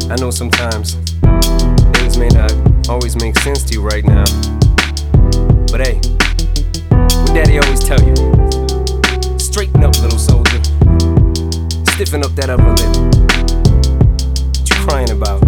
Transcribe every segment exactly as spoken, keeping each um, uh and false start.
I know sometimes things may not always make sense to you right now, but hey, what Daddy always tell you: straighten up, little soldier. Stiffen up that upper lip. What you crying about?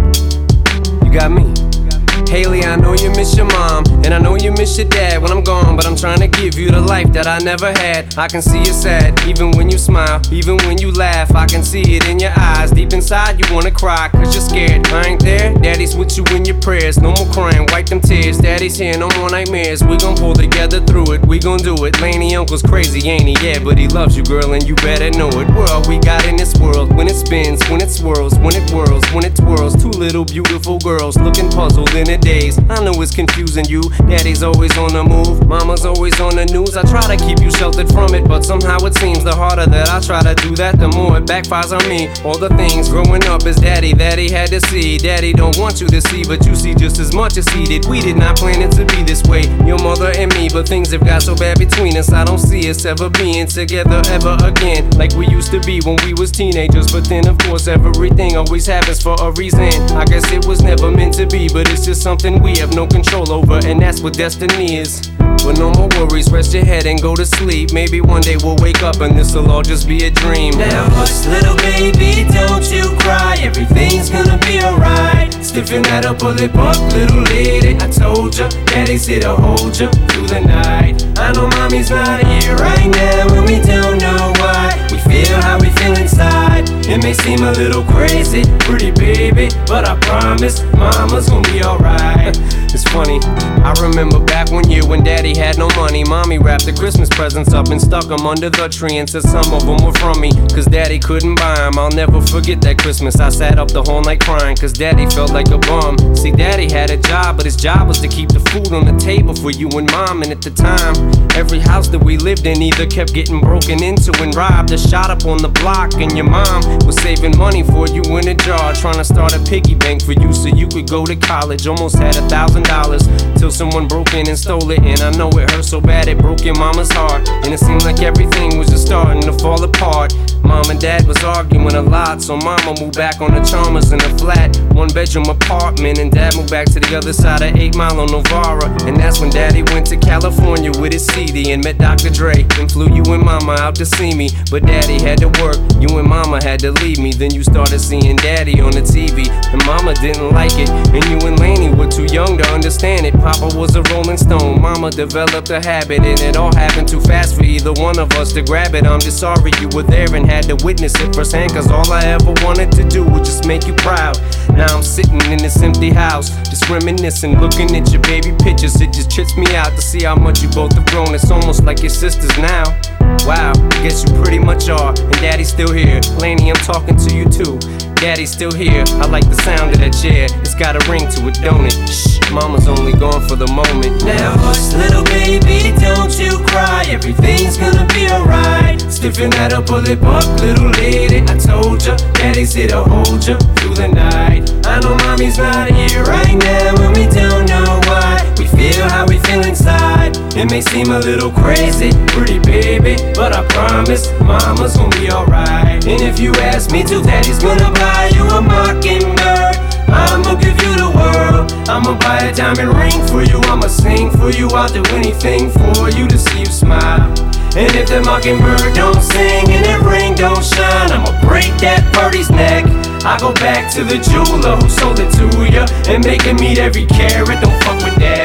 You got me. Haley, I know you miss your mom, and I know you miss your dad when I'm gone, but I'm trying to give you the life that I never had. I can see you sad, even when you smile, even when you laugh. I can see it in your eyes, deep inside you wanna cry, cause you're scared. I ain't there, Daddy's with you in your prayers. No more crying, wipe them tears. Daddy's here, no more nightmares. We gon' pull together through it, we gon' do it. Laney uncle's crazy, ain't he? Yeah, but he loves you, girl, and you better know it. We're all we got in this world. When it spins, when it swirls, when it whirls, when it twirls. Two little beautiful girls looking puzzled in a daze. I know it's confusing you. Daddy's always on the move, mama's always on the news. I try to keep you sheltered from it, but somehow it seems the harder that I try to do that, the more it backfires on me. All the things growing up as daddy that he had to see. Daddy don't want you to see, but you see just as much as he did. We did not plan it to be this way, your mother and me, but things have got so bad between us. I don't see us ever being together ever again, like we used to be when we was teenagers. But then of course everything always happens for a reason. I guess it was never meant to be, but it's just something we have no control over, and that's what destiny is. But no more worries, rest your head and go to sleep. Maybe one day we'll wake up and this'll all just be a dream. Now hush, little baby, don't you cry. Everything's gonna be alright. Stiffen that upper lip up, little lady. I told ya, Daddy's here to hold ya through the night. I know mommy's not here right now, and we don't know why. We feel how we feel inside. It may seem a little crazy, pretty baby, but I promise mama's gonna be alright. It's funny, I remember back one year when Daddy had no money. Mommy wrapped the Christmas presents up and stuck them under the tree and said some of them were from me, cause Daddy couldn't buy them. I'll never forget that Christmas. I sat up the whole night crying, cause Daddy felt like a bum. See, Daddy had a job, but his job was to keep the food on the table for you and Mom. And at the time, every house that we lived in either kept getting broken into and robbed or shot up on the block. And your mom was saving money for you in a jar, trying to start a piggy bank for you so you could go to college. Almost had a thousand dollars till someone broke in and stole it. And I know it hurt so bad it broke your mama's heart, and it seemed like everything was just starting to fall apart. Mom and Dad was arguing a lot, so Mama moved back on the Chalmers in a flat one bedroom apartment, and Dad moved back to the other side of eight Mile on Novara. And that's when Daddy went to California with his C D and met Doctor Dre and flew you and Mama out to see me. But Daddy had to work, you and Mama had to leave me. Then you started seeing Daddy on the T V, and Mama didn't like it, and you and Laney were too young to understand it. Papa was a Rolling Stone, Mama developed a habit, and it all happened too fast for either one of us to grab it. I'm just sorry you were there and had to witness it firsthand, cause all I ever wanted to do was just make you proud. Now I'm sitting in this empty house, just reminiscing, looking at your baby pictures. It just trips me out to see how much you both have grown. It's almost like your sisters now. Wow, guess you pretty much are, and Daddy's still here. Laney, I'm talking to you too. Daddy's still here. I like the sound of that chair. It's got a ring to it, don't it? Shh, Mama's only gone for the moment. Now hush, little baby, don't you cry. Everything's gonna be alright. Stiffen that upper lip up, little lady. I told ya, Daddy's here to hold ya through the night. I know mommy's not here right now, and we don't know why. We feel how we feel inside. It may seem a little crazy, pretty baby, but I promise mama's gonna be alright. And if you ask me to, Daddy's gonna buy you a mockingbird. I'ma give you the world. I'ma buy a diamond ring for you. I'ma sing for you. I'll do anything for you to see you smile. And if the mockingbird don't sing and that ring don't shine, I'ma break that birdie's neck. I go back to the jeweler who sold it to ya and make him meet every carat. Don't fuck with that.